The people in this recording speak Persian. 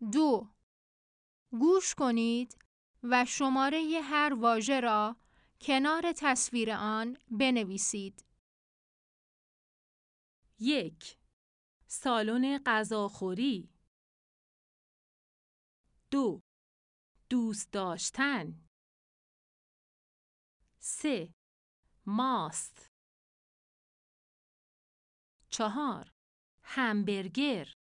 2. گوش کنید و شماره هر واژه را کنار تصویر آن بنویسید. 1. سالن غذاخوری. 2. دوست داشتن. 3. ماست. 4. همبرگر.